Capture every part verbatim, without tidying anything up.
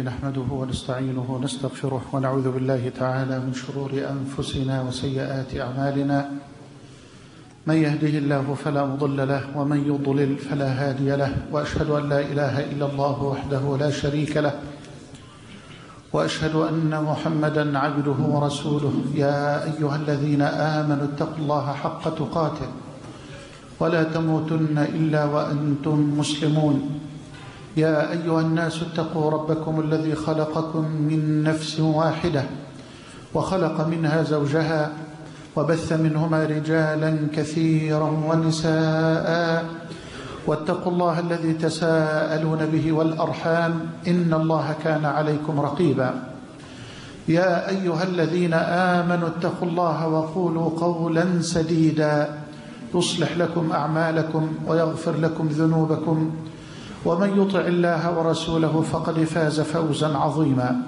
لله نحمده ونستعينه ونستغفره ونعوذ بالله تعالى من شرور أنفسنا وسيئات أعمالنا. من يهده الله فلا مضل له ومن يضلل فلا هادي له، وأشهد أن لا إله إلا الله وحده لا شريك له، وأشهد أن محمدا عبده ورسوله. يا أيها الذين آمنوا اتقوا الله حق تقاته ولا تموتن إلا وأنتم مسلمون. يا أيها الناس اتقوا ربكم الذي خلقكم من نفس واحدة وخلق منها زوجها وبث منهما رجالا كثيرا ونساء، واتقوا الله الذي تساءلون به والأرحام إن الله كان عليكم رقيبا. يا أيها الذين آمنوا اتقوا الله وقولوا قولا سديدا يصلح لكم أعمالكم ويغفر لكم ذنوبكم، ومن يطع الله ورسوله فقد فاز فوزا عظيما.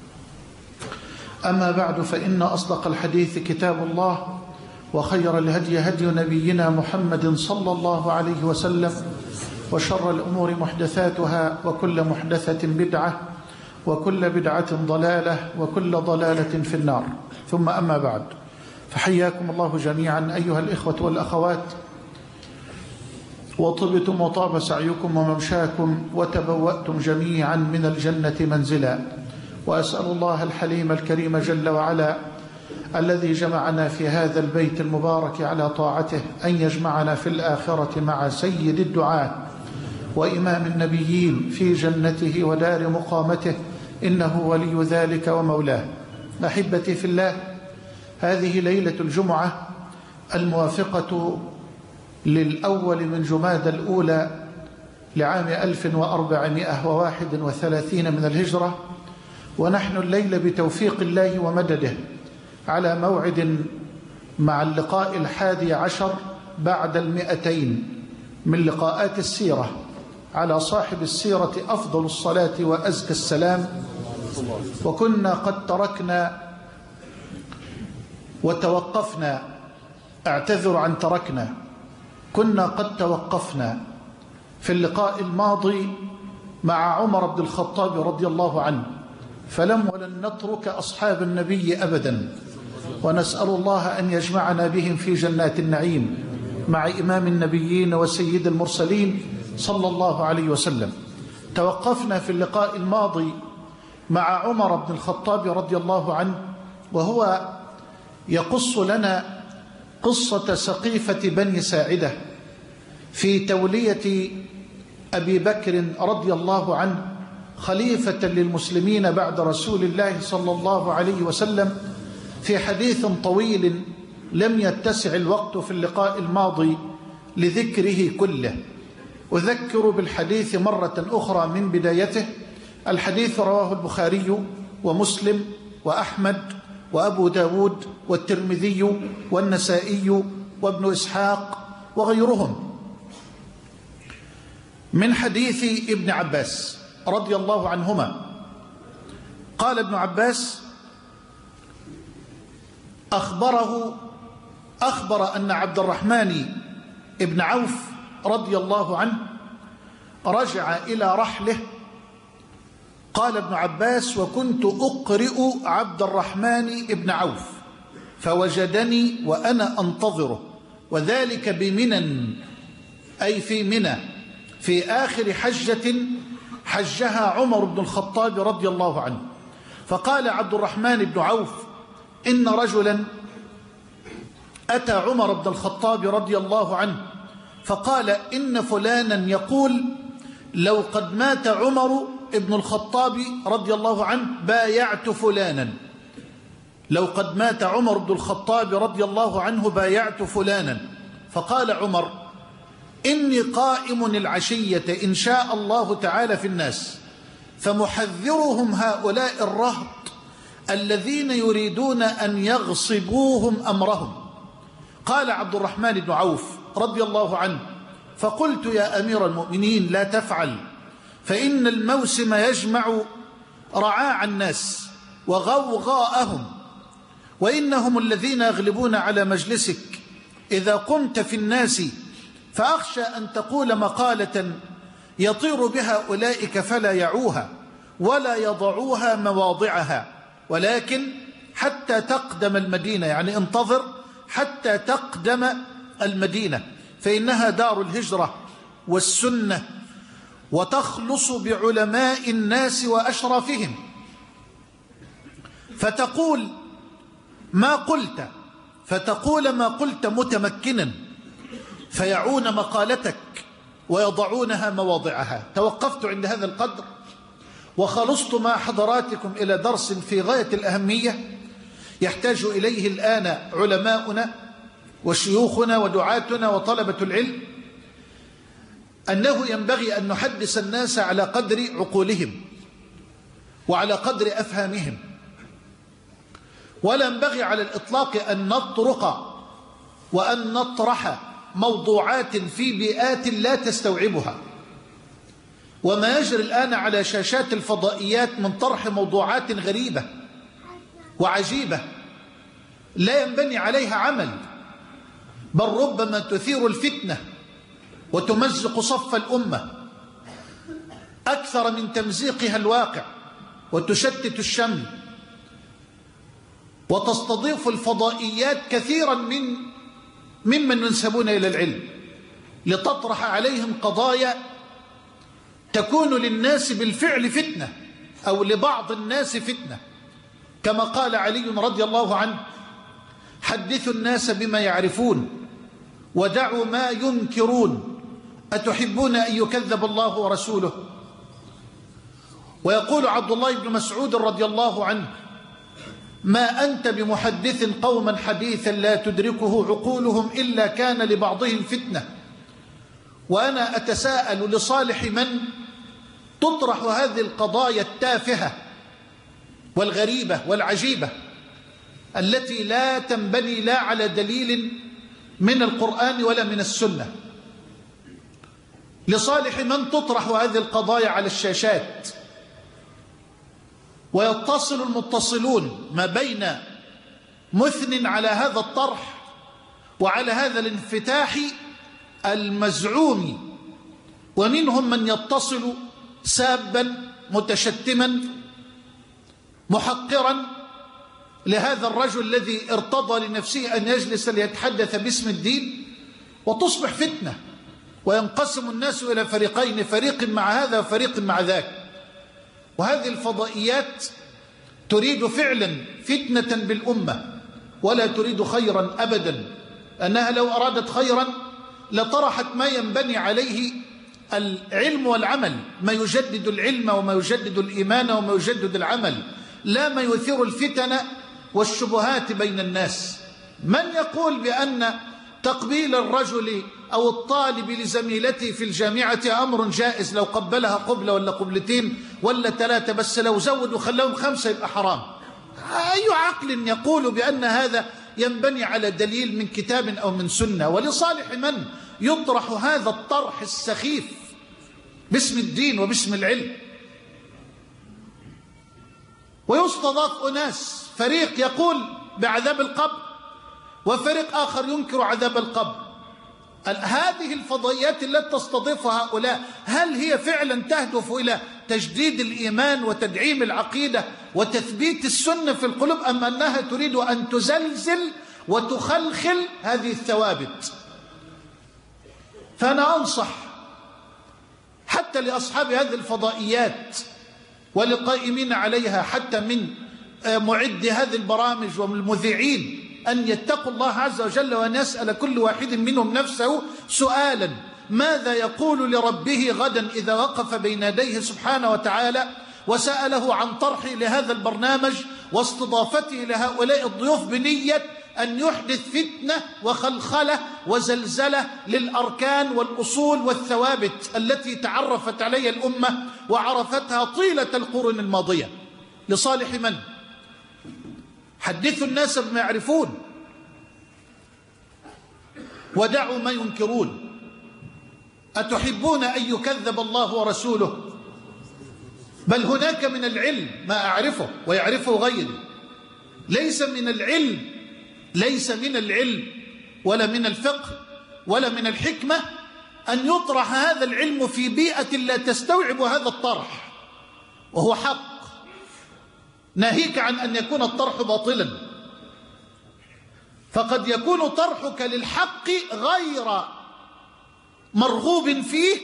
أما بعد، فإن أصدق الحديث كتاب الله، وخير الهدي هدي نبينا محمد صلى الله عليه وسلم، وشر الأمور محدثاتها، وكل محدثة بدعة، وكل بدعة ضلالة، وكل ضلالة في النار. ثم أما بعد، فحياكم الله جميعا أيها الإخوة والأخوات، وطبتم وطاب سعيكم وممشاكم، وتبوأتم جميعا من الجنة منزلا. وأسأل الله الحليم الكريم جل وعلا الذي جمعنا في هذا البيت المبارك على طاعته أن يجمعنا في الآخرة مع سيد الدعاء وإمام النبيين في جنته ودار مقامته، إنه ولي ذلك ومولاه. أحبتي في الله، هذه ليلة الجمعة الموافقة للأول من جمادى الأولى لعام ألف وأربعمائة وواحد وثلاثين من الهجرة، ونحن الليلة بتوفيق الله ومدده على موعد مع اللقاء الحادي عشر بعد المئتين من لقاءات السيرة على صاحب السيرة أفضل الصلاة وأزكى السلام. وكنا قد تركنا وتوقفنا، اعتذر عن تركنا، كنا قد توقفنا في اللقاء الماضي مع عمر بن الخطاب رضي الله عنه، فلم ولن نترك أصحاب النبي أبدا، ونسأل الله أن يجمعنا بهم في جنات النعيم مع إمام النبيين وسيد المرسلين صلى الله عليه وسلم. توقفنا في اللقاء الماضي مع عمر بن الخطاب رضي الله عنه، وهو يقص لنا قصة سقيفة بني ساعدة في تولية أبي بكر رضي الله عنه خليفة للمسلمين بعد رسول الله صلى الله عليه وسلم، في حديث طويل لم يتسع الوقت في اللقاء الماضي لذكره كله. أذكر بالحديث مرة أخرى من بدايته. الحديث رواه البخاري ومسلم وأحمد وأبو داود والترمذي والنسائي وابن إسحاق وغيرهم، من حديث ابن عباس رضي الله عنهما. قال ابن عباس: أخبره أخبر أن عبد الرحمن ابن عوف رضي الله عنه رجع إلى رحله. قال ابن عباس: وكنت أقرئ عبد الرحمن ابن عوف فوجدني وأنا أنتظره، وذلك بمنى، أي في منى، في آخر حجة حجها عمر بن الخطاب رضي الله عنه. فقال عبد الرحمن بن عوف: إن رجلا أتى عمر بن الخطاب رضي الله عنه فقال: إن فلانا يقول لو قد مات عمر ابن الخطاب رضي الله عنه بايعت فلانا، لو قد مات عمر بن الخطاب رضي الله عنه بايعت فلانا. فقال عمر: إني قائم العشية إن شاء الله تعالى في الناس، فمحذرهم هؤلاء الرهط الذين يريدون أن يغصبوهم أمرهم. قال عبد الرحمن بن عوف رضي الله عنه: فقلت يا أمير المؤمنين لا تفعل، فإن الموسم يجمع رعاع الناس وغوغاءهم، وإنهم الذين يغلبون على مجلسك إذا قمت في الناس، فأخشى أن تقول مقالة يطير بها أولئك فلا يعوها، ولا يضعوها مواضعها، ولكن حتى تقدم المدينة، يعني انتظر حتى تقدم المدينة، فإنها دار الهجرة والسنة، وتخلص بعلماء الناس وأشرافهم. فتقول ما قلت فتقول ما قلت متمكنا، فيعون مقالتك ويضعونها مواضعها. توقفت عند هذا القدر وخلصت مع حضراتكم إلى درس في غاية الأهمية يحتاج إليه الآن علماؤنا وشيوخنا ودعاتنا وطلبة العلم، أنه ينبغي أن نحدث الناس على قدر عقولهم وعلى قدر أفهامهم، ولا ينبغي على الإطلاق أن نطرق وأن نطرح موضوعات في بيئات لا تستوعبها. وما يجري الآن على شاشات الفضائيات من طرح موضوعات غريبة وعجيبة لا ينبني عليها عمل، بل ربما تثير الفتنة وتمزق صف الأمة أكثر من تمزيقها الواقع، وتشتت الشمل، وتستضيف الفضائيات كثيرا من ممن ينسبون إلى العلم لتطرح عليهم قضايا تكون للناس بالفعل فتنة، أو لبعض الناس فتنة، كما قال علي رضي الله عنه: حدثوا الناس بما يعرفون ودعوا ما ينكرون، أتحبون أن يكذب الله ورسوله؟ ويقول عبد الله بن مسعود رضي الله عنه: ما أنت بمحدث قوما حديثا لا تدركه عقولهم إلا كان لبعضهم فتنة. وأنا أتساءل لصالح من تطرح هذه القضايا التافهة والغريبة والعجيبة التي لا تنبني لا على دليل من القرآن ولا من السنة، لصالح من تطرح هذه القضايا على الشاشات، ويتصل المتصلون ما بين مثن على هذا الطرح وعلى هذا الانفتاح المزعوم، ومنهم من يتصل سابا متشتما محقرا لهذا الرجل الذي ارتضى لنفسه أن يجلس ليتحدث باسم الدين، وتصبح فتنة، وينقسم الناس إلى فريقين، فريق مع هذا وفريق مع ذاك. وهذه الفضائيات تريد فعلا فتنة بالأمة ولا تريد خيرا أبدا، أنها لو أرادت خيرا لطرحت ما ينبني عليه العلم والعمل، ما يجدد العلم وما يجدد الإيمان وما يجدد العمل، لا ما يثير الفتن والشبهات بين الناس. من يقول بأن تقبيل الرجل أو الطالب لزميلته في الجامعة أمر جائز، لو قبلها قبلة ولا قبلتين ولا ثلاثة، بس لو زودوا خلوهم خمسة يبقى حرام؟ أي عقل يقول بأن هذا ينبني على دليل من كتاب أو من سنة؟ ولصالح من يطرح هذا الطرح السخيف باسم الدين وباسم العلم؟ ويستضاف أناس، فريق يقول بعذاب القبر وفريق آخر ينكر عذاب القبر. هذه الفضائيات التي تستضيف هؤلاء هل هي فعلا تهدف إلى تجديد الإيمان وتدعيم العقيدة وتثبيت السنة في القلوب، أم أنها تريد أن تزلزل وتخلخل هذه الثوابت؟ فأنا أنصح حتى لأصحاب هذه الفضائيات ولقائمين عليها، حتى من معد هذه البرامج والمذيعين، أن يتقوا الله عز وجل وأن يسأل كل واحد منهم نفسه سؤالا: ماذا يقول لربه غدا إذا وقف بين يديه سبحانه وتعالى وسأله عن طرحه لهذا البرنامج واستضافته لهؤلاء الضيوف بنية أن يحدث فتنة وخلخلة وزلزلة للأركان والأصول والثوابت التي تعرفت عليها الأمة وعرفتها طيلة القرون الماضية. لصالح من؟ حدثوا الناس بما يعرفون ودعوا ما ينكرون. أتحبون أن يكذب الله ورسوله؟ بل هناك من العلم ما أعرفه ويعرفه غيري. ليس من العلم ليس من العلم ولا من الفقه ولا من الحكمة أن يطرح هذا العلم في بيئة لا تستوعب هذا الطرح. وهو حق، ناهيك عن أن يكون الطرح باطلا، فقد يكون طرحك للحق غير مرغوب فيه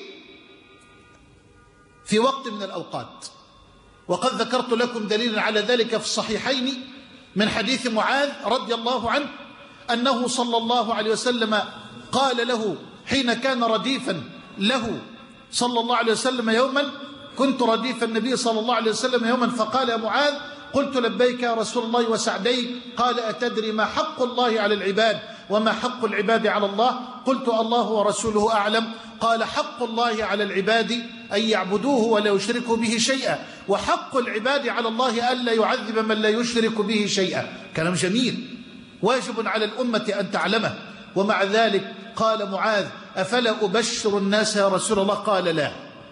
في وقت من الأوقات. وقد ذكرت لكم دليلا على ذلك في الصحيحين من حديث معاذ رضي الله عنه أنه صلى الله عليه وسلم قال له حين كان رديفا له صلى الله عليه وسلم يوما: كنت رديف النبي صلى الله عليه وسلم يوما فقال: يا معاذ، قلت: لبيك يا رسول الله وسعديك. قال: أتدري ما حق الله على العباد وما حق العباد على الله؟ قلت: الله ورسوله أعلم. قال: حق الله على العباد أن يعبدوه ولا يشركوا به شيئا، وحق العباد على الله ألا يعذب من لا يشرك به شيئا. كلام جميل واجب على الأمة أن تعلمه. ومع ذلك قال معاذ: أفلا أبشر الناس يا رسول الله؟ قال: لا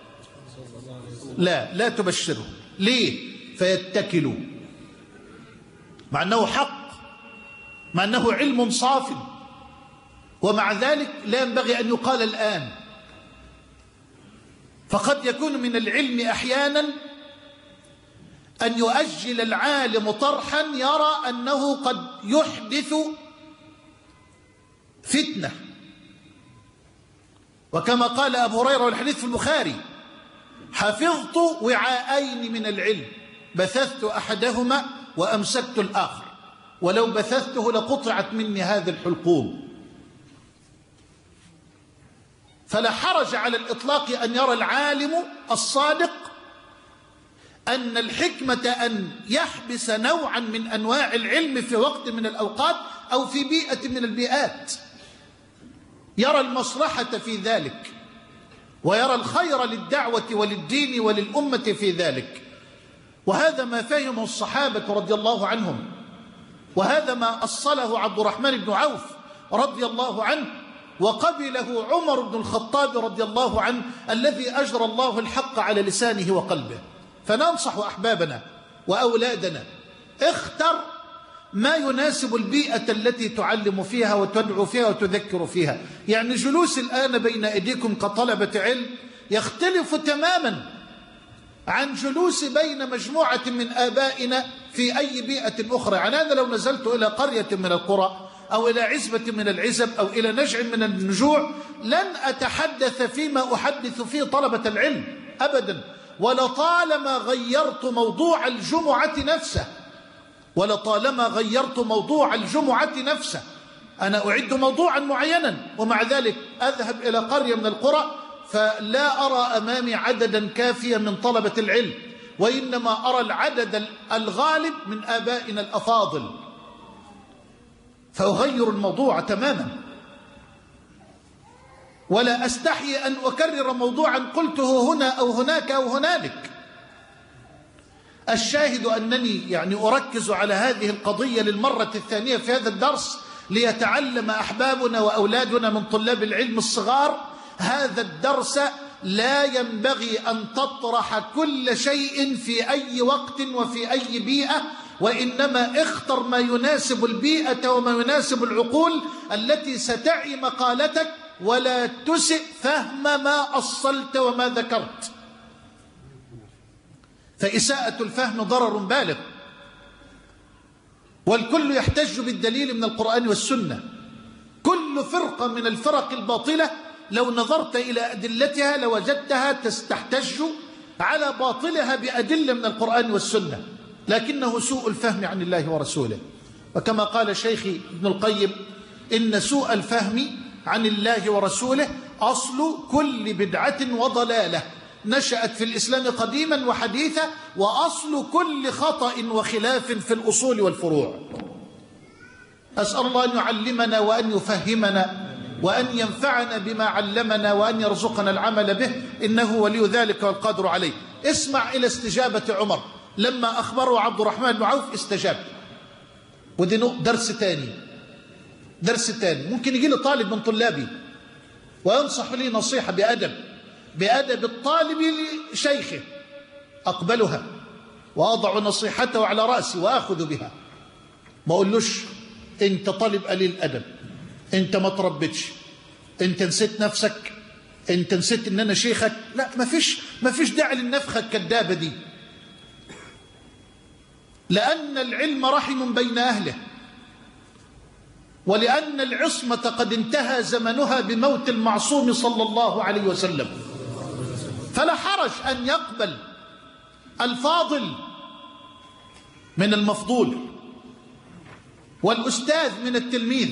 لا لا تبشره. ليه؟ فيتكلوا، مع أنه حق، مع أنه علم صاف، ومع ذلك لا ينبغي أن يقال الآن. فقد يكون من العلم أحيانا أن يؤجل العالم طرحا يرى أنه قد يحدث فتنة، وكما قال أبو هريرة والحديث في البخاري: حفظت وعاءين من العلم، بثثت أحدهما وأمسكت الآخر، ولو بثثته لقطعت مني هذه الحلقوم. فلا حرج على الإطلاق أن يرى العالم الصادق أن الحكمة أن يحبس نوعا من أنواع العلم في وقت من الأوقات أو في بيئة من البيئات، يرى المصلحة في ذلك، ويرى الخير للدعوة وللدين وللأمة في ذلك. وهذا ما فهمه الصحابة رضي الله عنهم، وهذا ما أصله عبد الرحمن بن عوف رضي الله عنه، وقبله عمر بن الخطاب رضي الله عنه، الذي أجرى الله الحق على لسانه وقلبه. فننصح أحبابنا وأولادنا: اختر ما يناسب البيئة التي تعلم فيها وتدعو فيها وتذكر فيها. يعني جلوس الآن بين أيديكم كطلبة علم يختلف تماما عن جلوس بين مجموعة من آبائنا في أي بيئة أخرى. يعني أنا لو نزلت إلى قرية من القرى أو إلى عزبة من العزب أو إلى نجع من النجوع لن أتحدث فيما أحدث فيه طلبة العلم أبدا، ولطالما غيرت موضوع الجمعة نفسه ولطالما غيرت موضوع الجمعة نفسه. أنا أعد موضوعا معينا، ومع ذلك أذهب إلى قرية من القرى فلا أرى أمامي عددا كافيا من طلبة العلم، وإنما أرى العدد الغالب من آبائنا الأفاضل، فأغير الموضوع تماما، ولا أستحي أن أكرر موضوعا قلته هنا أو هناك أو هنالك. الشاهد أنني يعني أركز على هذه القضية للمرة الثانية في هذا الدرس ليتعلم أحبابنا وأولادنا من طلاب العلم الصغار هذا الدرس. لا ينبغي أن تطرح كل شيء في أي وقت وفي أي بيئة، وإنما اختر ما يناسب البيئة وما يناسب العقول التي ستعي مقالتك، ولا تسئ فهم ما أصلت وما ذكرت، فإساءة الفهم ضرر بالغ. والكل يحتج بالدليل من القرآن والسنة. كل فرقة من الفرق الباطلة لو نظرت إلى أدلتها لوجدتها تستحتج على باطلها بأدلة من القرآن والسنة، لكنه سوء الفهم عن الله ورسوله. وكما قال شيخي ابن القيم: إن سوء الفهم عن الله ورسوله أصل كل بدعة وضلالة نشأت في الإسلام قديما وحديثا، وأصل كل خطأ وخلاف في الأصول والفروع. أسأل الله أن يعلمنا وأن يفهمنا وأن ينفعنا بما علمنا وأن يرزقنا العمل به، إنه ولي ذلك والقادر عليه. اسمع إلى استجابة عمر لما أخبره عبد الرحمن بن عوف استجاب. ودي درس تاني درس تاني ممكن يجي لي طالب من طلابي وينصح لي نصيحة بأدب بأدب الطالب لشيخه، أقبلها وأضع نصيحته على رأسي وأخذ بها، ما أقولوش أنت طالب قليل أدب، أنت ما تربتش، أنت نسيت نفسك، أنت نسيت أن أنا شيخك. لا، ما فيش ما فيش داعي للنفخة الكذابة دي. لأن العلم رحم بين أهله، ولأن العصمة قد انتهى زمنها بموت المعصوم صلى الله عليه وسلم، فلا حرج أن يقبل الفاضل من المفضول، والأستاذ من التلميذ،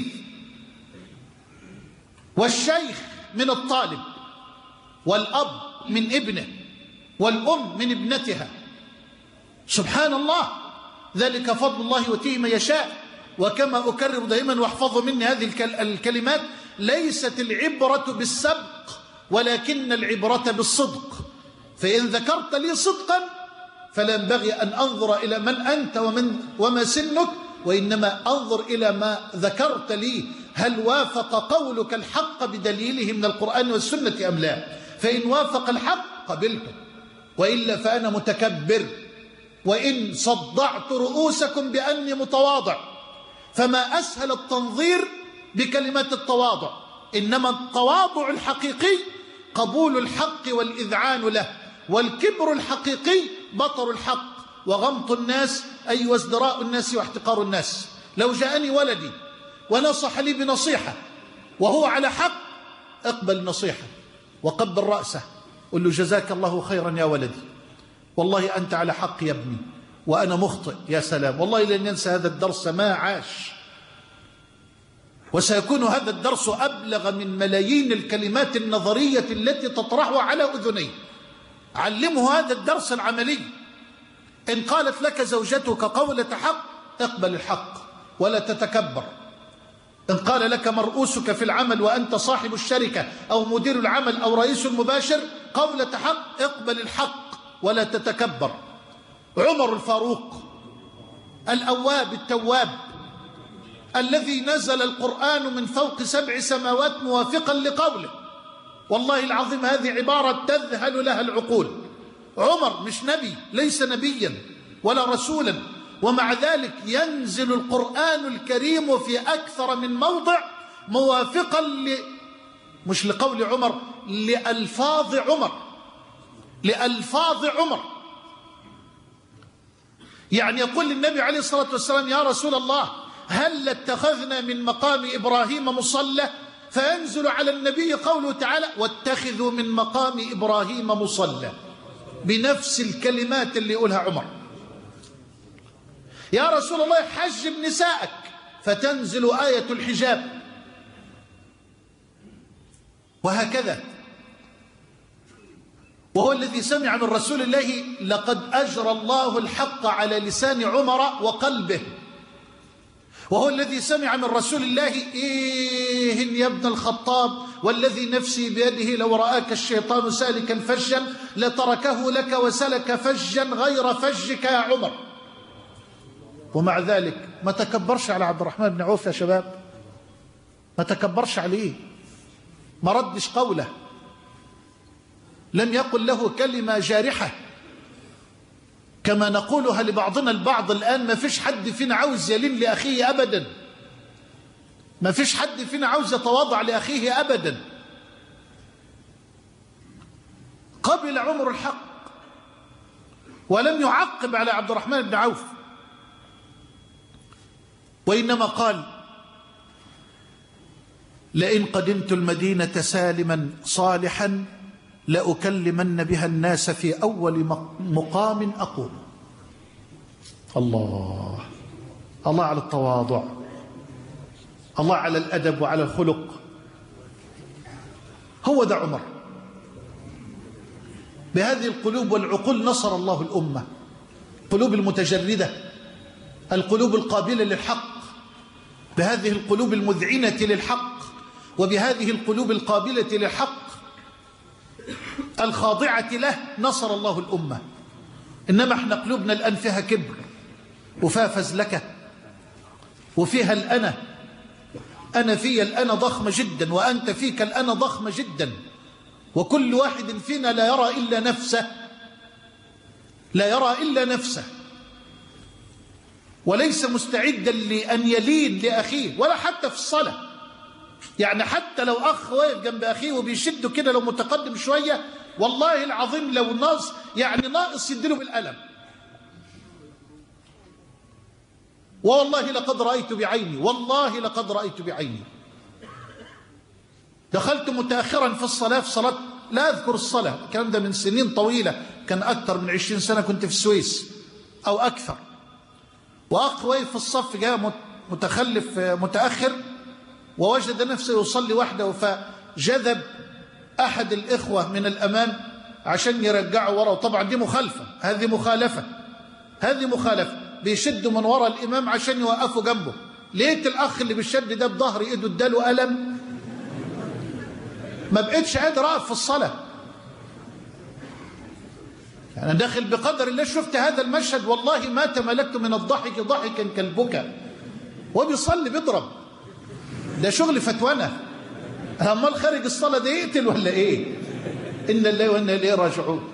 والشيخ من الطالب، والأب من ابنه، والأم من ابنتها. سبحان الله، ذلك فضل الله يؤتيه من يشاء. وكما أكرر دائما واحفظوا مني هذه الكلمات: ليست العبرة بالسبق ولكن العبرة بالصدق. فإن ذكرت لي صدقا فلا ينبغي أن أنظر إلى من أنت ومن وما سنك، وإنما أنظر إلى ما ذكرت لي، هل وافق قولك الحق بدليله من القرآن والسنة أم لا؟ فإن وافق الحق قبلته، وإلا فأنا متكبر، وإن صدعت رؤوسكم بأني متواضع. فما أسهل التنظير بكلمات التواضع، إنما التواضع الحقيقي قبول الحق والإذعان له، والكبر الحقيقي بطر الحق وغمط الناس، أي وازدراء الناس واحتقار الناس. لو جاءني ولدي ونصح لي بنصيحة وهو على حق، اقبل نصيحة وقبل رأسه، قل له جزاك الله خيرا يا ولدي، والله أنت على حق يا ابني وأنا مخطئ. يا سلام، والله لن ينسى هذا الدرس ما عاش. وسيكون هذا الدرس أبلغ من ملايين الكلمات النظرية التي تطرحها على أذنيه. علمه هذا الدرس العملي. إن قالت لك زوجتك قولة حق، اقبل الحق ولا تتكبر. إن قال لك مرؤوسك في العمل وأنت صاحب الشركة أو مدير العمل أو رئيس المباشر قولة حق، اقبل الحق ولا تتكبر. عمر الفاروق الأواب التواب الذي نزل القرآن من فوق سبع سماوات موافقا لقوله، والله العظيم هذه عبارة تذهل لها العقول. عمر مش نبي، ليس نبيا ولا رسولا، ومع ذلك ينزل القرآن الكريم في أكثر من موضع موافقا ل... مش لقول عمر، لألفاظ عمر، لألفاظ عمر. يعني يقول للنبي عليه الصلاة والسلام: يا رسول الله، هل اتخذنا من مقام إبراهيم مصلى؟ فينزل على النبي قوله تعالى: واتخذوا من مقام إبراهيم مصلى، بنفس الكلمات اللي يقولها عمر. يا رسول الله، حجب نسائك، فتنزل آية الحجاب. وهكذا. وهو الذي سمع من رسول الله: لقد أجرى الله الحق على لسان عمر وقلبه. وهو الذي سمع من رسول الله: إيه يا ابن الخطاب، والذي نفسي بيده لو رآك الشيطان سالكا فجا لتركه لك وسلك فجا غير فجك يا عمر. ومع ذلك ما تكبرش على عبد الرحمن بن عوف يا شباب، ما تكبرش عليه، ما ردش قوله، لم يقل له كلمة جارحة كما نقولها لبعضنا البعض الآن. ما فيش حد فينا عاوز يلين لأخيه أبدا، ما فيش حد فينا عاوز يتواضع لأخيه أبدا. قبل عمر الحق ولم يعقب على عبد الرحمن بن عوف، وإنما قال: لئن قدمت المدينة سالما صالحا لأكلمن بها الناس في أول مقام أقوم. الله الله على التواضع، الله على الأدب وعلى الخلق. هو ده عمر. بهذه القلوب والعقول نصر الله الأمة، قلوب المتجردة، القلوب القابلة للحق، بهذه القلوب المذعنة للحق، وبهذه القلوب القابلة للحق الخاضعة له نصر الله الأمة. إنما احنا قلوبنا الآن فيها كبر وفيها فزلكة وفيها الأنا، أنا في الأنا ضخمة جدا وأنت فيك الأنا ضخمة جدا، وكل واحد فينا لا يرى إلا نفسه، لا يرى إلا نفسه، وليس مستعدا لأن يلين لأخيه ولا حتى في الصلاة. يعني حتى لو أخ واقف جنب أخيه وبيشده كده، لو متقدم شوية والله العظيم لو ناقص يعني ناقص يديله بالقلم. والله لقد رأيت بعيني، والله لقد رأيت بعيني. دخلت متأخرا في الصلاة، في صلاة لا أذكر الصلاة، الكلام ده من سنين طويلة، كان أكثر من عشرين سنة، كنت في السويس أو أكثر. وأخ واقف في الصف جاء متخلف متأخر ووجد نفسه يصلي وحده، فجذب أحد الإخوة من الأمام عشان يرجعه ورا. وطبعا دي مخالفة، هذه مخالفة، هذه مخالفة. بيشدوا من ورا الإمام عشان يوقفوا جنبه. لقيت الأخ اللي بالشد ده بظهر إيده اداله ألم، ما بقيتش قادر أقف في الصلاة. أنا داخل بقدر الله، شفت هذا المشهد والله ما تملكت من الضحك ضحكا كالبكاء. وبيصلي بيضرب، ده شغل فتوانة. أمال خارج الصلاة ده يقتل ولا إيه؟ إن الله وإنا إليه راجعون.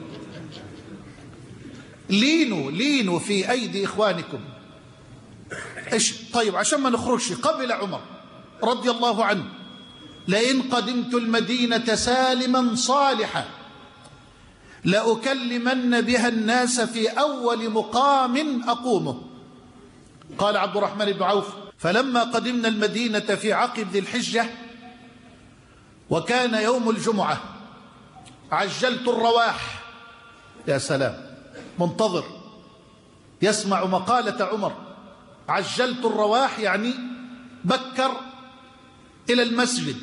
لينوا لينوا في أيدي إخوانكم. إيش طيب عشان ما نخرجش. قبل عمر رضي الله عنه: لئن قدمت المدينة سالما صالحا لأكلمن بها الناس في أول مقام أقومه. قال عبد الرحمن بن عوف: فلما قدمنا المدينة في عقب ذي الحجة وكان يوم الجمعة عجلت الرواح. يا سلام، منتظر يسمع مقالة عمر. عجلت الرواح يعني بكر إلى المسجد.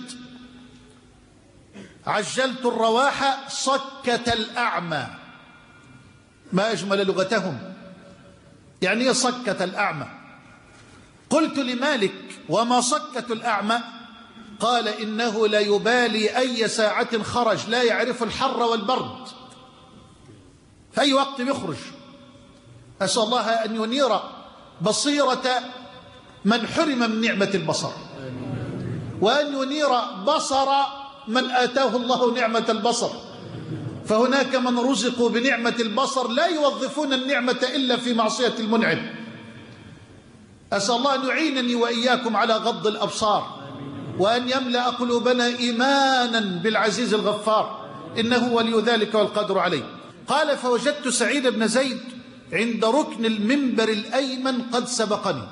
عجلت الرواح صكة الأعمى، ما أجمل لغتهم. يعني إيه صكة الأعمى؟ قلت لمالك: وما صكة الأعمى؟ قال: إنه لا يبالي أي ساعة خرج، لا يعرف الحر والبرد، في أي وقت يخرج. أسأل الله أن ينير بصيرة من حرم من نعمة البصر، وأن ينير بصر من آتاه الله نعمة البصر. فهناك من رزقوا بنعمة البصر لا يوظفون النعمة إلا في معصية المنعم. أسأل الله أن يعينني وإياكم على غض الأبصار، وأن يملأ قلوبنا إيمانا بالعزيز الغفار، إنه ولي ذلك والقادر عليه. قال: فوجدت سعيد بن زيد عند ركن المنبر الأيمن قد سبقني.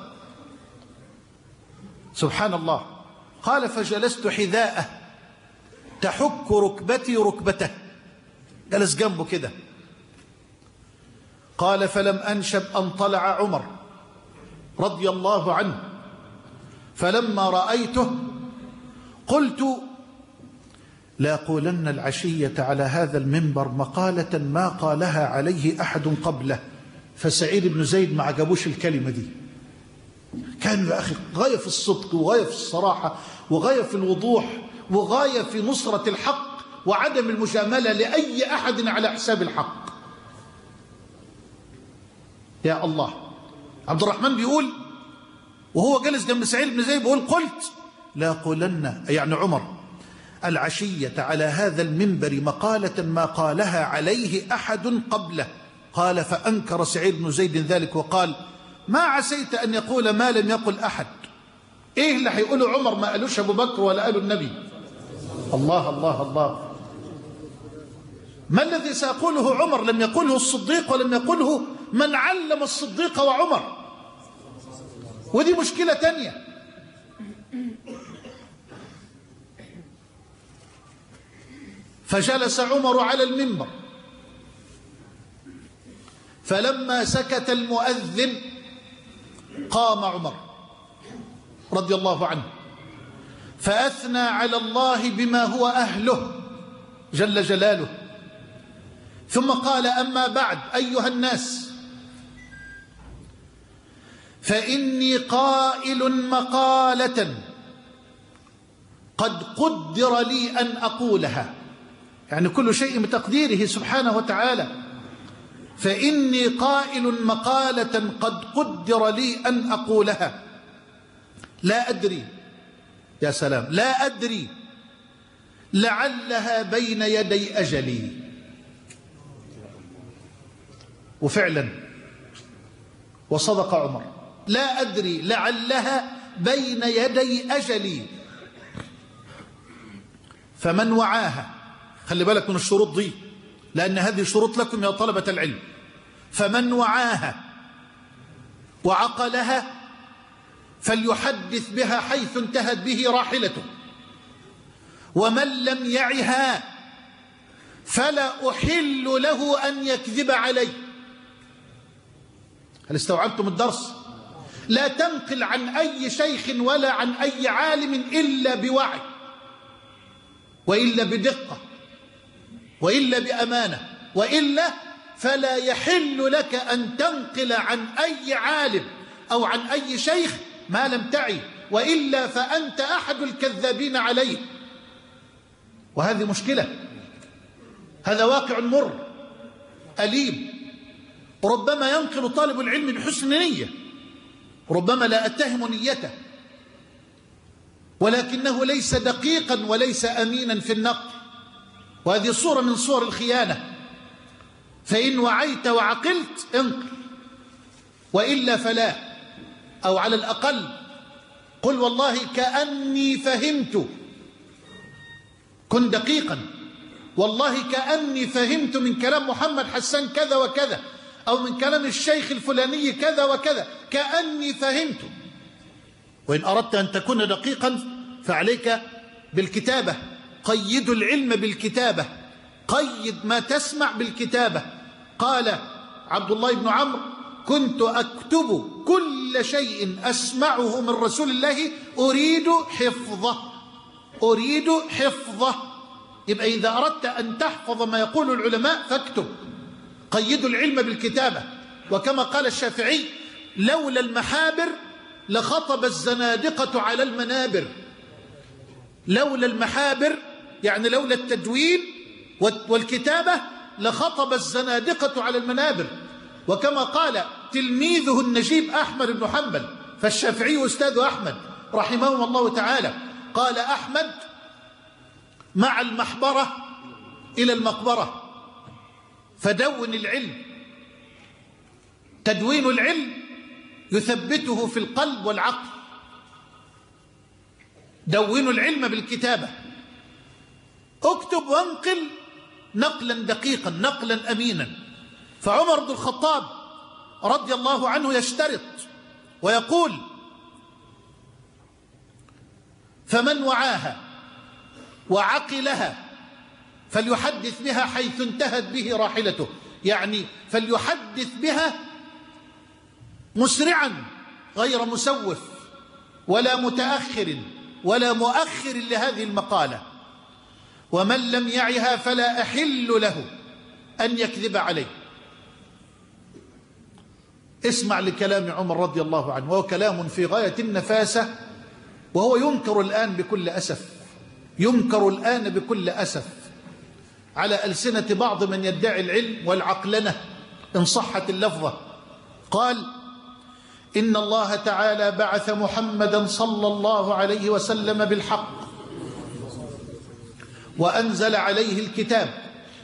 سبحان الله. قال: فجلست حذاءه تحك ركبتي ركبته، جلس جنبه كده. قال: فلم أنشب أن طلع عمر رضي الله عنه، فلما رأيته قلت: لأقولن العشية على هذا المنبر مقالة ما قالها عليه أحد قبله. فسعيد بن زيد ما عجبوش الكلمة دي. كان يا أخي غاية في الصدق وغاية في الصراحة وغاية في الوضوح وغاية في نصرة الحق وعدم المجاملة لأي أحد على حساب الحق. يا الله. عبد الرحمن بيقول وهو جلس جنب سعيد بن زيد بيقول: قلت لأقولن، يعني عمر، العشية على هذا المنبر مقالة ما قالها عليه أحد قبله. قال: فأنكر سعيد بن زيد ذلك وقال: ما عسيت أن يقول ما لم يقل أحد. إيه اللي هيقوله عمر ما قالوش أبو بكر ولا قاله النبي؟ الله الله الله. ما الذي سيقوله عمر لم يقوله الصديق ولم يقوله من علم الصديق وعمر؟ ودي مشكلة تانية. فجلس عمر على المنبر، فلما سكت المؤذن قام عمر رضي الله عنه فأثنى على الله بما هو أهله جل جلاله، ثم قال: أما بعد أيها الناس، فإني قائل مقالة قد قدر لي أن أقولها، يعني كل شيء بتقديره سبحانه وتعالى. فإني قائل مقالة قد قدر لي أن أقولها، لا أدري، يا سلام، لا أدري لعلها بين يدي أجلي. وفعلا وصدق عمر، لا أدري لعلها بين يدي أجلي. فمن وعاها، خلي بالك من الشروط دي لأن هذه شروط لكم يا طلبة العلم، فمن وعاها وعقلها فليحدث بها حيث انتهت به راحلته، ومن لم يعها فلا أحل له أن يكذب علي. هل استوعبتم الدرس؟ لا تنقل عن أي شيخ ولا عن أي عالم إلا بوعي، وإلا بدقة، وإلا بأمانة، وإلا فلا يحل لك أن تنقل عن أي عالم أو عن أي شيخ ما لم تعي، وإلا فأنت أحد الكذابين عليه. وهذه مشكلة، هذا واقع مر أليم. ربما ينقل طالب العلم بحسن نية، ربما لا أتهم نيته، ولكنه ليس دقيقا وليس أمينا في النقل، وهذه صورة من صور الخيانة. فإن وعيت وعقلت انقل، وإلا فلا. أو على الأقل قل والله كأني فهمت، كن دقيقا، والله كأني فهمت من كلام محمد حسان كذا وكذا، أو من كلام الشيخ الفلاني كذا وكذا، كأني فهمت. وإن أردت أن تكون دقيقا فعليك بالكتابة، قيد العلم بالكتابة، قيد ما تسمع بالكتابة. قال عبد الله بن عمرو: كنت أكتب كل شيء أسمعه من رسول الله أريد حفظه، أريد حفظه. يبقى إذا أردت أن تحفظ ما يقول العلماء فاكتب، قيدوا العلم بالكتابة. وكما قال الشافعي: لولا المحابر لخطب الزنادقة على المنابر. لولا المحابر يعني لولا التدوين والكتابة لخطب الزنادقة على المنابر. وكما قال تلميذه النجيب أحمد بن حنبل، فالشافعي أستاذ أحمد رحمه الله تعالى، قال أحمد: مع المحبرة إلى المقبرة، فدون العلم. تدوين العلم يثبته في القلب والعقل. دونوا العلم بالكتابة، اكتب وانقل نقلا دقيقا، نقلا أمينا. فعمر بن الخطاب رضي الله عنه يشترط ويقول: فمن وعاها وعقلها فليحدث بها حيث انتهت به راحلته، يعني فليحدث بها مسرعا غير مسوف ولا متأخر ولا مؤخر لهذه المقالة. ومن لم يعها فلا أحل له أن يكذب عليه. اسمع لكلام عمر رضي الله عنه، وهو كلام في غاية النفاسة، وهو ينكر الآن بكل أسف، ينكر الآن بكل أسف على ألسنة بعض من يدعي العلم والعقلنة إن صحت اللفظة. قال: إن الله تعالى بعث محمدا صلى الله عليه وسلم بالحق وأنزل عليه الكتاب،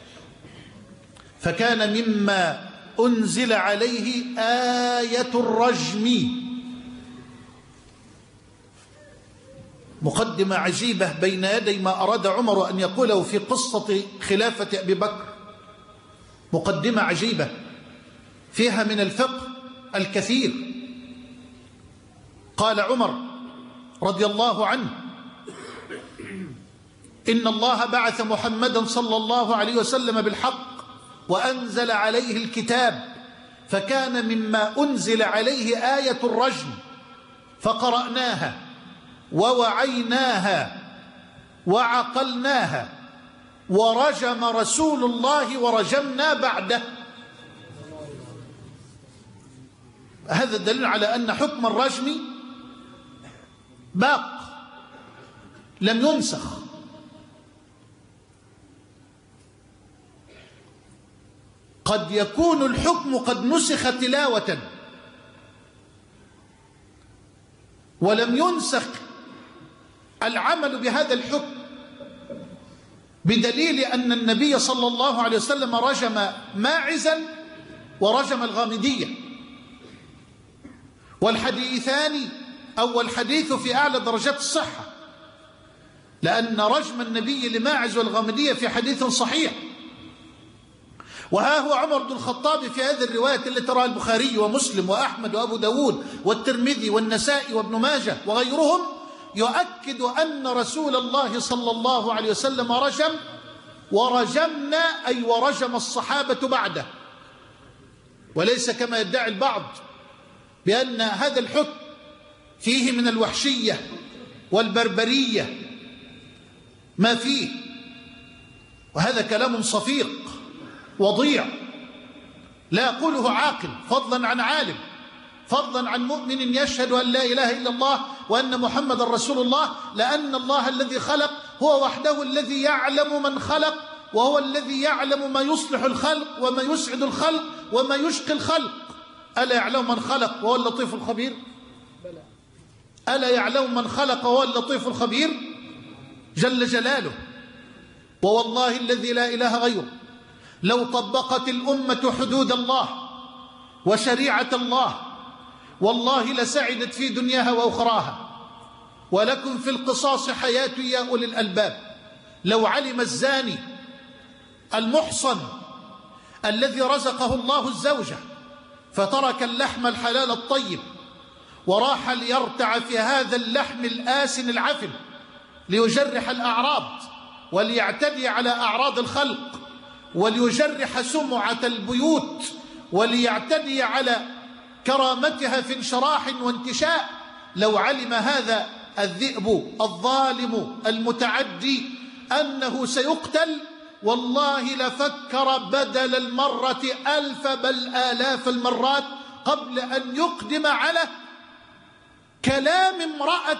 فكان مما أنزل عليه آية الرجم. مقدمة عجيبة بين يدي ما أراد عمر أن يقوله في قصة خلافة أبي بكر. مقدمة عجيبة فيها من الفقه الكثير. قال عمر رضي الله عنه: إن الله بعث محمدا صلى الله عليه وسلم بالحق وأنزل عليه الكتاب، فكان مما أنزل عليه آية الرجم، فقرأناها ووعيناها وعقلناها، ورجم رسول الله ورجمنا بعده. هذا الدليل على أن حكم الرجم باق لم ينسخ. قد يكون الحكم قد نسخ تلاوة ولم ينسخ العمل بهذا الحكم، بدليل أن النبي صلى الله عليه وسلم رجم ماعزا ورجم الغامدية، والحديثان أو الحديث في أعلى درجات الصحة، لأن رجم النبي لماعز والغامدية في حديث صحيح. وها هو عمر بن الخطاب في هذه الرواية التي تراها البخاري ومسلم وأحمد وأبو داود والترمذي والنسائي وابن ماجه وغيرهم يؤكد أن رسول الله صلى الله عليه وسلم رجم، ورجمنا أي ورجم الصحابة بعده، وليس كما يدعي البعض بأن هذا الحكم فيه من الوحشية والبربرية ما فيه، وهذا كلام صفيق وضيع لا يقوله عاقل، فضلا عن عالم، فضلا عن مؤمن يشهد أن لا إله إلا الله وأن محمد رسول الله، لأن الله الذي خلق هو وحده الذي يعلم من خلق، وهو الذي يعلم ما يصلح الخلق وما يسعد الخلق وما يشقي الخلق. ألا يعلم من خلق وهو اللطيف الخبير؟ ألا يعلم من خلق وهو اللطيف الخبير جل جلاله. ووالله الذي لا إله غيره لو طبقت الأمة حدود الله وشريعة الله والله لسعدت في دنياها وأخراها. ولكم في القصاص حياة يا أولي الألباب. لو علم الزاني المحصن الذي رزقه الله الزوجة فترك اللحم الحلال الطيب وراح ليرتع في هذا اللحم الآسن العفن ليجرح الأعراض وليعتدي على أعراض الخلق وليجرح سمعة البيوت وليعتدي على كرامتها في انشراح وانتشاء، لو علم هذا الذئب الظالم المتعدي أنه سيقتل والله لفكر بدل المرة ألف بل آلاف المرات قبل أن يقدم على كلام امرأة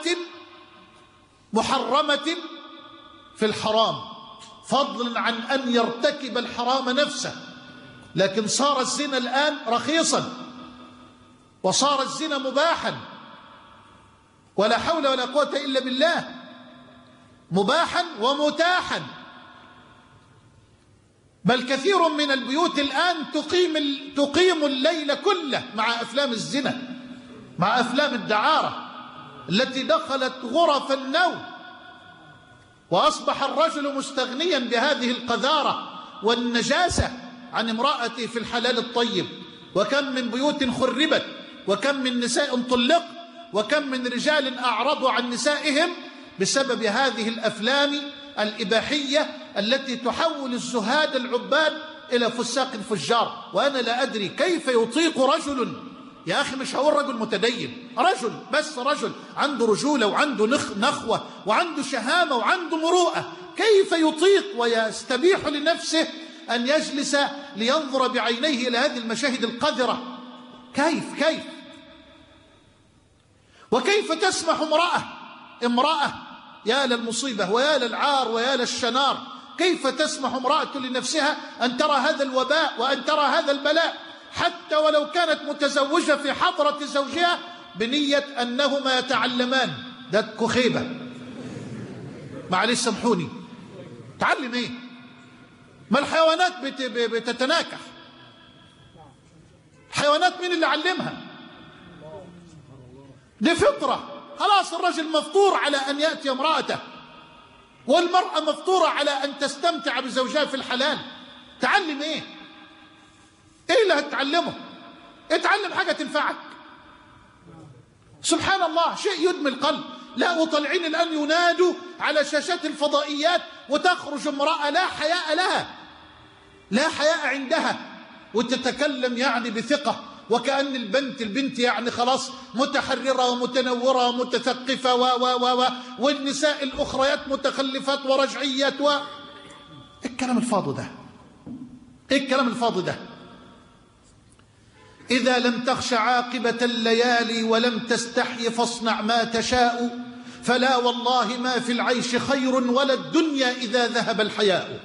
محرمة في الحرام، فضلا عن أن يرتكب الحرام نفسه. لكن صار الزنا الآن رخيصا وصار الزنا مباحا، ولا حول ولا قوة إلا بالله، مباحا ومتاحا. بل كثير من البيوت الآن تقيم تقيم الليل كله مع أفلام الزنا، مع أفلام الدعارة التي دخلت غرف النوم، وأصبح الرجل مستغنيا بهذه القذارة والنجاسة عن امرأته في الحلال الطيب. وكم من بيوت خربت، وكم من نساء طلق، وكم من رجال أعرضوا عن نسائهم بسبب هذه الأفلام الإباحية التي تحول الزهاد العباد إلى فساق فجار. وأنا لا أدري كيف يطيق رجل، يا أخي مش هقول رجل متدين، رجل بس، رجل عنده رجولة وعنده نخ نخوة وعنده شهامة وعنده مروءة، كيف يطيق ويستبيح لنفسه أن يجلس لينظر بعينيه إلى هذه المشاهد القذرة؟ كيف كيف وكيف تسمح امرأة امرأة يا للمصيبة ويا للعار ويا للشنار، كيف تسمح امرأة لنفسها أن ترى هذا الوباء وأن ترى هذا البلاء، حتى ولو كانت متزوجة في حضرة زوجها بنية أنهما يتعلمان؟ ده كخيبة، معلش سامحوني. تعلم ايه؟ ما الحيوانات بت... بتتناكح. حيوانات مين اللي علمها؟ دي فطرة. خلاص الرجل مفطور على أن يأتي امرأته، والمرأة مفطورة على أن تستمتع بزوجها في الحلال. تعلم ايه؟ ايه اللي هتتعلمه؟ اتعلم حاجة تنفعك. سبحان الله، شيء يدمي القلب. لا، وطالعين الآن ينادوا على شاشات الفضائيات وتخرج امرأة لا حياء لها، لا حياء عندها، وتتكلم يعني بثقة وكأن البنت البنت يعني خلاص متحررة ومتنورة ومتثقفة و و و والنساء الأخريات متخلفات ورجعيات و إيه الكلام الفاضي ده؟ إيه الكلام الفاضي ده؟ إذا لم تخش عاقبة الليالي ولم تستحي فاصنع ما تشاء، فلا والله ما في العيش خير ولا الدنيا إذا ذهب الحياء.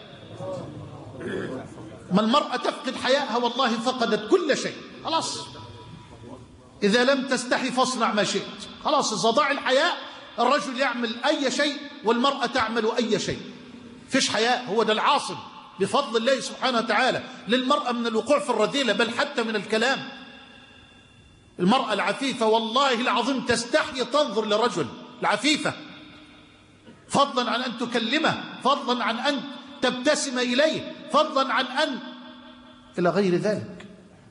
ما المرأة تفقد حياءها والله فقدت كل شيء. خلاص، إذا لم تستحي فاصنع ما شئت. خلاص، إذا ضاع الحياء الرجل يعمل أي شيء والمرأة تعمل أي شيء. فيش حياء، هو ده العاصم بفضل الله سبحانه وتعالى للمرأة من الوقوع في الرذيلة، بل حتى من الكلام. المرأة العفيفة والله العظيم تستحي تنظر للرجل العفيفة، فضلا عن أن تكلمه، فضلا عن أن تبتسم إليه، فضلا عن أن إلى غير ذلك.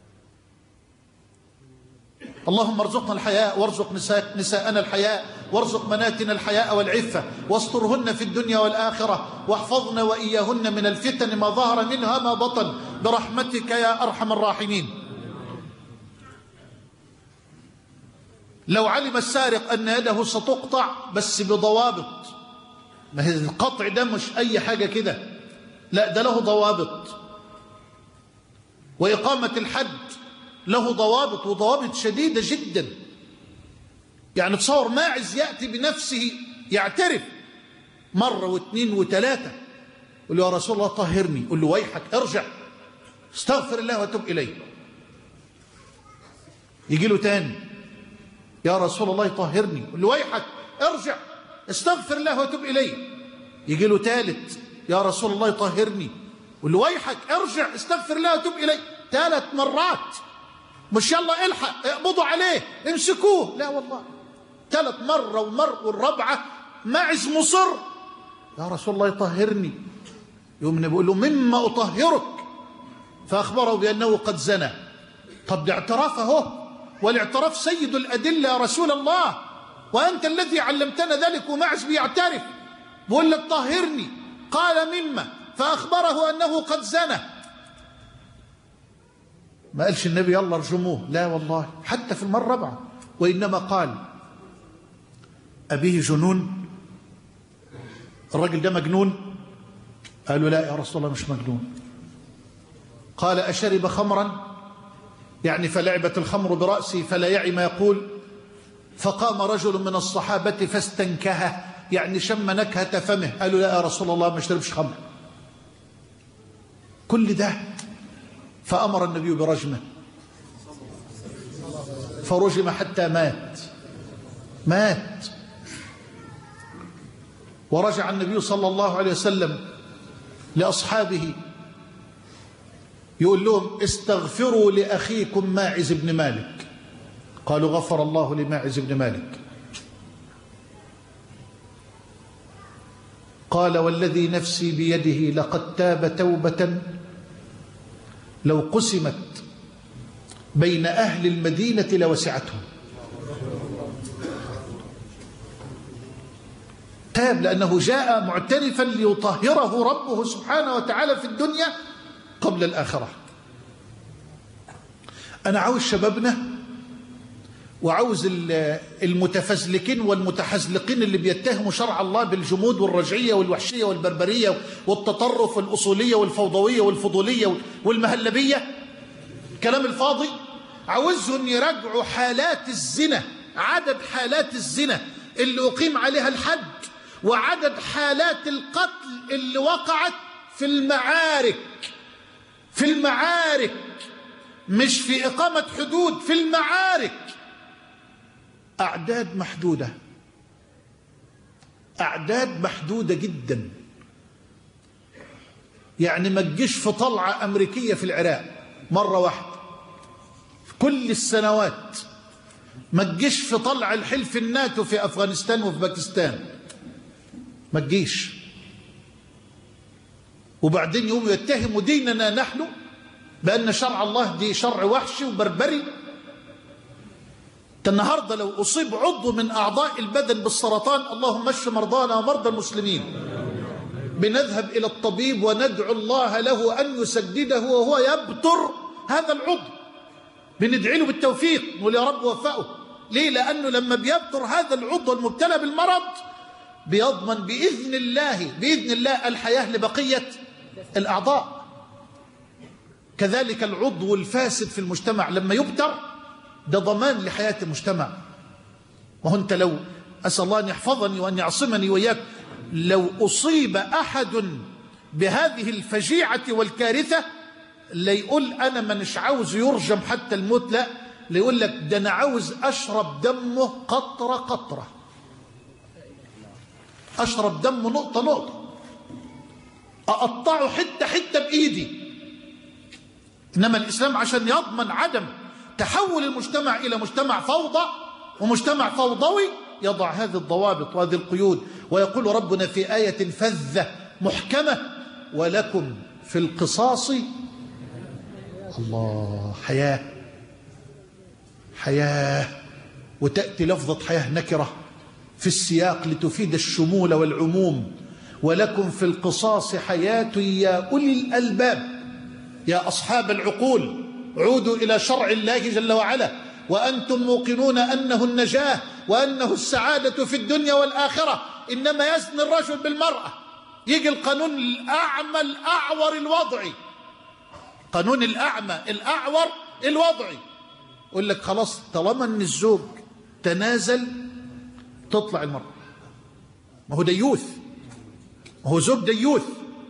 اللهم ارزقنا الحياء وارزق نساء نساءنا الحياء وارزق بناتنا الحياء والعفة واسترهن في الدنيا والآخرة واحفظنا وإياهن من الفتن ما ظهر منها ما بطن برحمتك يا أرحم الراحمين. لو علم السارق أن يده ستقطع بس بضوابط، ما هي القطع ده مش أي حاجة كده، لا ده له ضوابط، وإقامة الحد له ضوابط وضوابط شديدة جدا. يعني تصور ماعز يأتي بنفسه يعترف مرة واثنين وثلاثة، يقول له يا رسول الله طهرني، يقول له ويحك ارجع استغفر الله وتب إليه. يجي له تاني يا رسول الله طهرني، يقول له ويحك ارجع استغفر الله وتب إليه. يجي له ثالث يا رسول الله طهرني، يقول له ويحك ارجع استغفر الله وتب إليه. ثلاث مرات، مش يلا الحق اقبضوا عليه امسكوه، لا والله ثلاث مرة ومر والرابعة ماعز مصر يا رسول الله طهرني. يوم بيقول له مما أطهرك، فأخبره بأنه قد زنى. طب ده اعتراف اهو، والاعتراف سيد الأدلة يا رسول الله، وأنت الذي علمتنا ذلك. وماعز بيعترف بيقول لك طهرني، قال مما، فأخبره أنه قد زنى. ما قالش النبي يلا ارجموه، لا والله حتى في المرة الرابعة، وإنما قال أبيه جنون، الرجل ده مجنون؟ قالوا لا يا رسول الله مش مجنون. قال أشرب خمرا؟ يعني فلعبت الخمر برأسي فلا يعي ما يقول. فقام رجل من الصحابة فاستنكهه، يعني شم نكهة فمه. قالوا لا يا رسول الله ما اشربش خمر. كل ده فأمر النبي برجمه، فرجم حتى مات مات ورجع النبي صلى الله عليه وسلم لأصحابه يقول لهم استغفروا لأخيكم ماعز بن مالك. قالوا غفر الله لماعز بن مالك. قال والذي نفسي بيده لقد تاب توبة لو قسمت بين أهل المدينة لوسعتهم. تاب لأنه جاء معترفا ليطهره ربه سبحانه وتعالى في الدنيا قبل الآخرة. أنا عاوز شبابنا وعاوز المتفزلكين والمتحزلقين اللي بيتهموا شرع الله بالجمود والرجعية والوحشية والبربرية والتطرف والأصولية والفوضوية والفضولية والمهلبية، كلام الفاضي. عاوزهم يراجعوا حالات الزنا، عدد حالات الزنا اللي أقيم عليها الحد، وعدد حالات القتل اللي وقعت في المعارك في المعارك مش في إقامة حدود، في المعارك. أعداد محدودة، أعداد محدودة جدا. يعني ما تجيش في طلعة أمريكية في العراق مرة واحدة في كل السنوات، ما تجيش في طلع الحلف الناتو في أفغانستان وفي باكستان، ما تجيش. وبعدين يوم يتهموا ديننا نحن بأن شرع الله دي شرع وحشي وبربري. النهارده لو أصيب عضو من أعضاء البدن بالسرطان، اللهم اشف مرضانا ومرضى المسلمين، بنذهب إلى الطبيب وندعو الله له أن يسدده وهو يبتر هذا العضو، بندعي له بالتوفيق، نقول يا رب وفقه. ليه؟ لأنه لما بيبتر هذا العضو المبتلى بالمرض بيضمن بإذن الله بإذن الله الحياة لبقية الأعضاء. كذلك العضو الفاسد في المجتمع لما يبتر ده ضمان لحياة المجتمع. وأنت لو أسأل الله أن يحفظني وأن يعصمني وإياك، لو أصيب أحد بهذه الفجيعة والكارثة لا يقول أنا منش عاوز يرجم حتى الموت، لا، لا يقول لك ده أنا عاوز أشرب دمه قطرة قطرة، أشرب دمه نقطة نقطة، أقطعه حتة حتة بإيدي. إنما الإسلام عشان يضمن عدم تحول المجتمع إلى مجتمع فوضى ومجتمع فوضوي يضع هذه الضوابط وهذه القيود. ويقول ربنا في آية فذة محكمة: ولكم في القصاص الله، حياة حياة، وتأتي لفظة حياة نكرة في السياق لتفيد الشمول والعموم. ولكم في القصاص حياة يا أولي الألباب، يا أصحاب العقول، عودوا إلى شرع الله جل وعلا وأنتم موقنون أنه النجاة وأنه السعادة في الدنيا والآخرة. إنما يزني الرجل بالمرأة، يجي القانون الأعمى الأعور الوضعي، قانون الأعمى الأعور الوضعي، يقول لك خلاص طالما أن الزوج تنازل تطلع المرأة. ما هو ديوث، ما هو زوج ديوث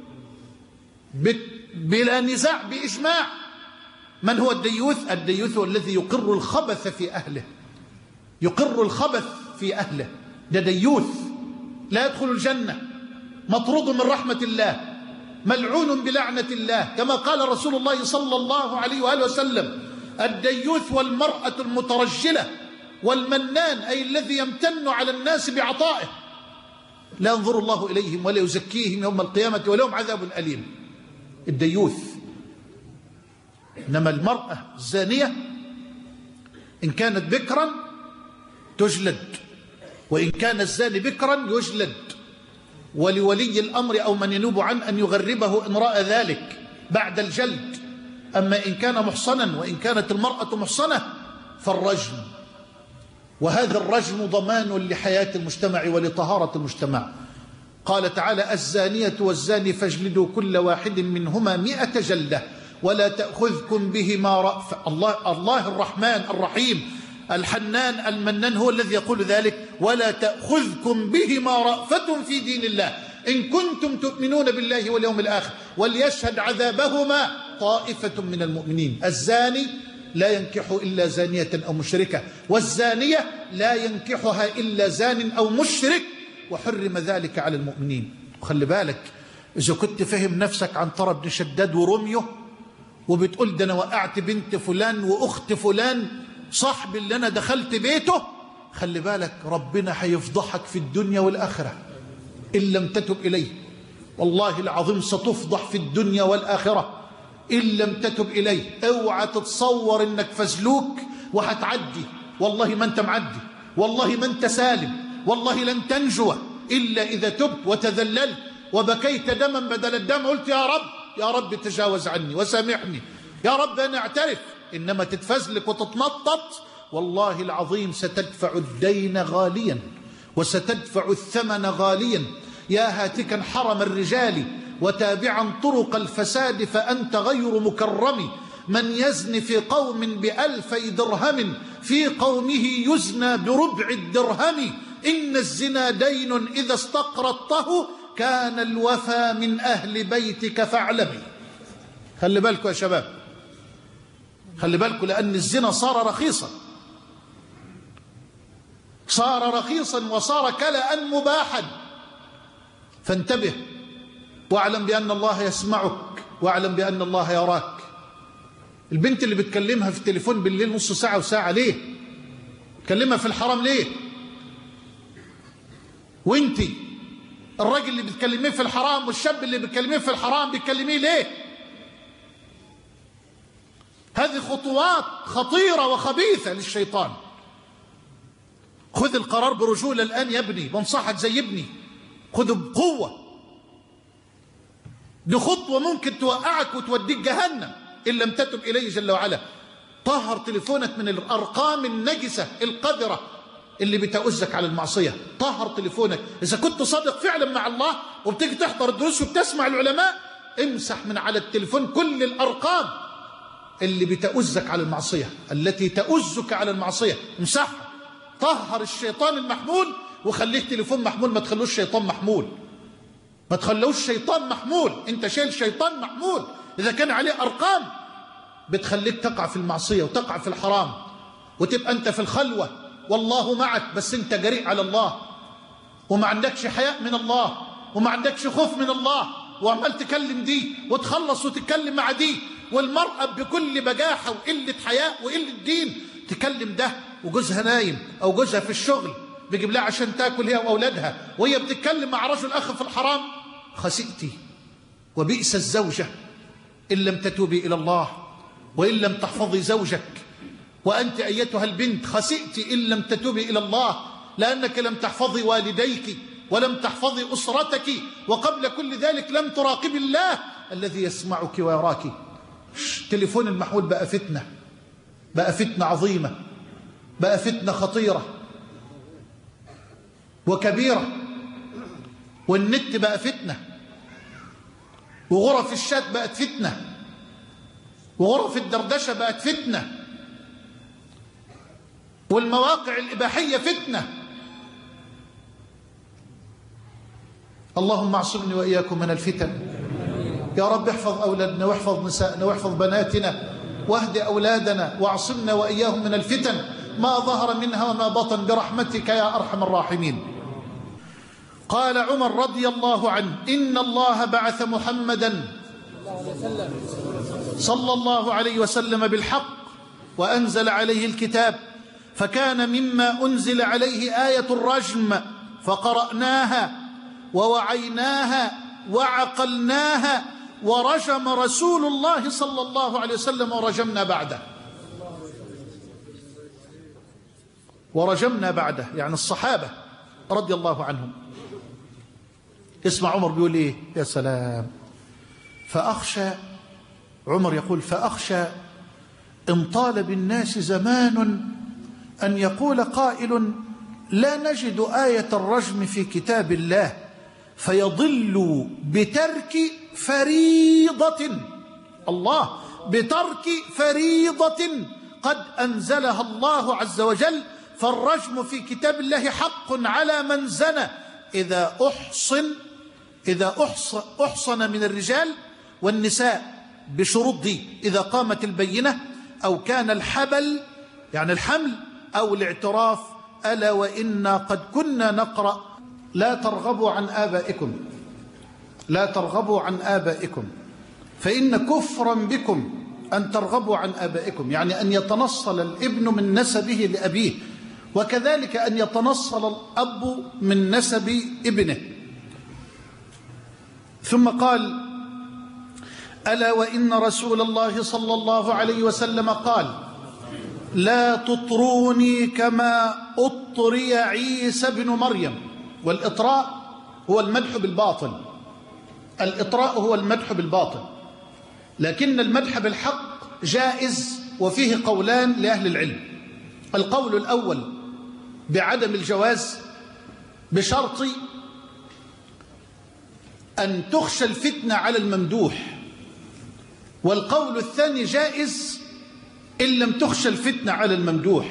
بلا نزاع بإجماع. من هو الديوث؟ الديوث هو الذي يقر الخبث في أهله، يقر الخبث في أهله، ده ديوث لا يدخل الجنة، مطرود من رحمة الله، ملعون بلعنة الله، كما قال رسول الله صلى الله عليه وآله وسلم: الديوث والمرأة المترجلة والمنان، أي الذي يمتن على الناس بعطائه، لا ينظر الله إليهم ولا يزكيهم يوم القيامة ولهم عذاب أليم. الديوث. إنما المرأة الزانية إن كانت بكرا تجلد، وإن كان الزاني بكرا يجلد، ولولي الأمر أو من ينوب عنه أن يغربه إن رأى ذلك بعد الجلد. أما إن كان محصنا وإن كانت المرأة محصنة فالرجم، وهذا الرجم ضمان لحياة المجتمع ولطهارة المجتمع. قال تعالى: الزانية والزاني فاجلدوا كل واحد منهما مئة جلدة ولا تأخذكم بهما رأفة. الله, الله الرحمن الرحيم الحنان المنان هو الذي يقول ذلك: ولا تأخذكم بهما رأفة في دين الله إن كنتم تؤمنون بالله واليوم الآخر وليشهد عذابهما طائفة من المؤمنين. الزاني لا ينكح إلا زانية أو مشركة، والزانية لا ينكحها إلا زان أو مشرك، وحرم ذلك على المؤمنين. وخلي بالك، إذا كنت فهم نفسك عن طرى بن شداد ورميه وبتقول ده أنا وقعت بنت فلان وأخت فلان صاحبي اللي أنا دخلت بيته، خلي بالك ربنا هيفضحك في الدنيا والآخرة إن لم تتب إليه. والله العظيم ستفضح في الدنيا والآخرة إن لم تتب إليه. اوعى تتصور إنك فزلوك وهتعدي، والله ما أنت معدي، والله ما أنت سالم، والله لن تنجو إلا إذا تبت وتذللت وبكيت دما بدل الدم، قلت يا رب يا رب تجاوز عني وسامحني، يا رب أنا أعترف. إنما تتفزلك وتتنطط، والله العظيم ستدفع الدين غاليا وستدفع الثمن غاليا. يا هاتكا حرم الرجال وتابعا طرق الفساد فأنت غير مكرم. من يزن في قوم بألفي درهم في قومه يزنى بربع الدرهم. إن الزنا دين إذا استقرضته كان الوفى من أهل بيتك فاعلمي. خلي بالكم يا شباب، خلي بالكم، لأن الزنا صار رخيصا، صار رخيصا وصار كلأ مباحا. فانتبه واعلم بأن الله يسمعك واعلم بأن الله يراك. البنت اللي بتكلمها في التليفون بالليل نص ساعة وساعة ليه؟ تكلمها في الحرام ليه؟ وانتي الراجل اللي بتكلميه في الحرام والشاب اللي بتكلميه في الحرام بتكلميه ليه؟ هذه خطوات خطيرة وخبيثة للشيطان. خذ القرار برجولة الآن يا ابني، بنصحك زي ابني، خذه بقوة. دي خطوة ممكن توقعك وتوديك جهنم إن لم تتب إليه جل وعلا. طهر تليفونك من الأرقام النجسة القذرة اللي بتؤزك على المعصية. طهر تليفونك. إذا كنت صادق فعلا مع الله وبتيجي تحضر الدروس وبتسمع العلماء، امسح من على التليفون كل الأرقام اللي بتؤزك على المعصية، التي تؤزك على المعصية، امسحها. طهر الشيطان المحمول وخليه تليفون محمول، ما تخلوش شيطان محمول، ما تخلوش شيطان محمول. انت شايل شيطان محمول إذا كان عليه أرقام بتخليك تقع في المعصية وتقع في الحرام، وتبقى أنت في الخلوة والله معك، بس أنت جريء على الله وما عندكش حياء من الله وما عندكش خوف من الله، وعمال تكلم دي وتخلص وتتكلم مع دي. والمرأة بكل بجاحة وقلة حياء وقلة دين تكلم ده وجوزها نايم أو جوزها في الشغل بيجيب لها عشان تاكل هي وأولادها، وهي بتتكلم مع رجل أخ في الحرام. خسئتي وبئس الزوجة إن لم تتوبي إلى الله وإن لم تحفظي زوجك، وأنت أيتها البنت خسئت إن لم تتوبي إلى الله، لأنك لم تحفظي والديك ولم تحفظي أسرتك، وقبل كل ذلك لم تراقبي الله الذي يسمعك ويراك. تليفون المحمول بقى فتنة، بقى فتنة عظيمة، بقى فتنة خطيرة وكبيرة. والنت بقى فتنة، وغرف الشات بقت فتنة، وغرف الدردشة بقت فتنة، والمواقع الإباحية فتنة. اللهم اعصمني وإياكم من الفتن. يا رب احفظ أولادنا واحفظ نسائنا واحفظ بناتنا واهد أولادنا واعصمنا وإياهم من الفتن ما ظهر منها وما بطن برحمتك يا أرحم الراحمين. قال عمر رضي الله عنه: إن الله بعث محمدا صلى الله عليه وسلم بالحق وأنزل عليه الكتاب، فكان مما أنزل عليه آية الرجم، فقرأناها ووعيناها وعقلناها، ورجم رسول الله صلى الله عليه وسلم ورجمنا بعده. ورجمنا بعده يعني الصحابة رضي الله عنهم. اسمع عمر بيقول ايه؟ يا سلام. فأخشى، عمر يقول: فأخشى إن طال بالناس زمان أن يقول قائل: لا نجد آية الرجم في كتاب الله، فيضل بترك فريضة، الله، بترك فريضة قد أنزلها الله عز وجل. فالرجم في كتاب الله حق على من زنى إذا أحصن إذا أحصن, أحصن من الرجال والنساء بشروط دي: إذا قامت البينة، أو كان الحبل يعني الحمل، أو الاعتراف. ألا وإنا قد كنا نقرأ: لا ترغبوا عن آبائكم لا ترغبوا عن آبائكم فإن كفرا بكم أن ترغبوا عن آبائكم، يعني أن يتنصل الابن من نسبه لأبيه، وكذلك أن يتنصل الأب من نسب ابنه. ثم قال: ألا وإن رسول الله صلى الله عليه وسلم قال: لا تطروني كما أطري عيسى بن مريم. والإطراء هو المدح بالباطل، الإطراء هو المدح بالباطل، لكن المدح بالحق جائز، وفيه قولان لأهل العلم. القول الأول بعدم الجواز بشرط أن تخشى الفتنة على الممدوح، والقول الثاني جائز إن لم تخشى الفتنة على الممدوح،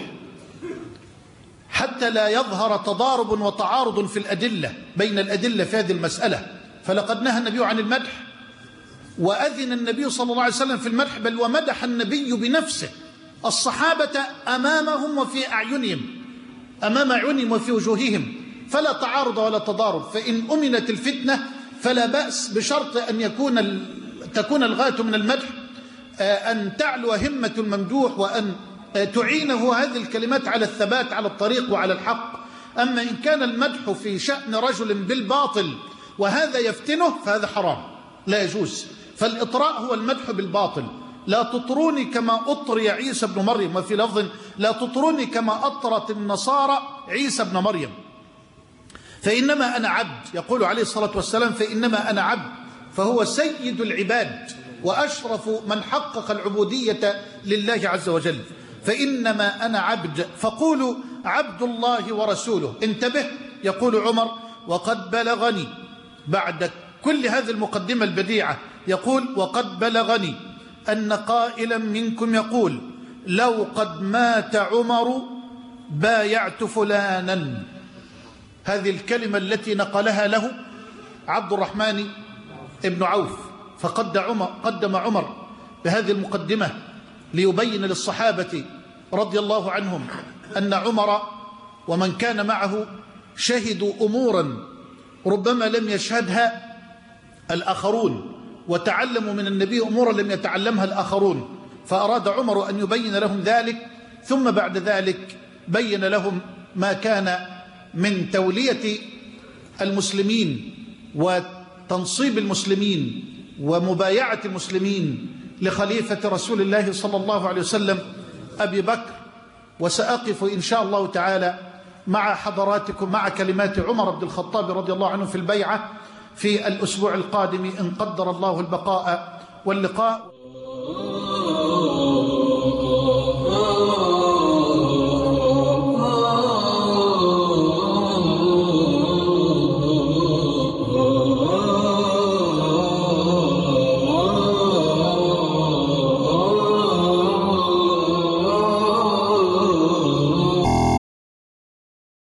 حتى لا يظهر تضارب وتعارض في الأدلة بين الأدلة في هذه المسألة. فلقد نهى النبي عن المدح، وأذن النبي صلى الله عليه وسلم في المدح، بل ومدح النبي بنفسه الصحابة أمامهم وفي أعينهم أمام أعينهم وفي وجوههم، فلا تعارض ولا تضارب. فإن أمنت الفتنة فلا بأس، بشرط أن يكون تكون الغاية من المدح أن تعلو همة الممدوح، وأن تعينه هذه الكلمات على الثبات على الطريق وعلى الحق. أما إن كان المدح في شأن رجل بالباطل وهذا يفتنه فهذا حرام، لا يجوز. فالإطراء هو المدح بالباطل: لا تطروني كما أطري عيسى بن مريم، وفي لفظ: لا تطروني كما أطرت النصارى عيسى بن مريم. فإنما أنا عبد، يقول عليه الصلاة والسلام: فإنما أنا عبد، فهو سيد العباد وأشرف من حقق العبودية لله عز وجل. فإنما أنا عبد، فقولوا عبد الله ورسوله. انتبه، يقول عمر: وقد بلغني، بعد كل هذه المقدمة البديعة يقول: وقد بلغني أن قائلا منكم يقول: لو قد مات عمر بايعت فلانا. هذه الكلمة التي نقلها له عبد الرحمن ابن عوف. فقدم عمر, قدم عمر بهذه المقدمة ليبين للصحابة رضي الله عنهم أن عمر ومن كان معه شهدوا أمورا ربما لم يشهدها الآخرون، وتعلموا من النبي أمورا لم يتعلمها الآخرون، فأراد عمر أن يبين لهم ذلك. ثم بعد ذلك بين لهم ما كان من تولية المسلمين وتنصيب المسلمين ومبايعة المسلمين لخليفة رسول الله صلى الله عليه وسلم أبي بكر. وسأقف إن شاء الله تعالى مع حضراتكم مع كلمات عمر بن الخطاب رضي الله عنه في البيعة في الأسبوع القادم إن قدر الله البقاء واللقاء.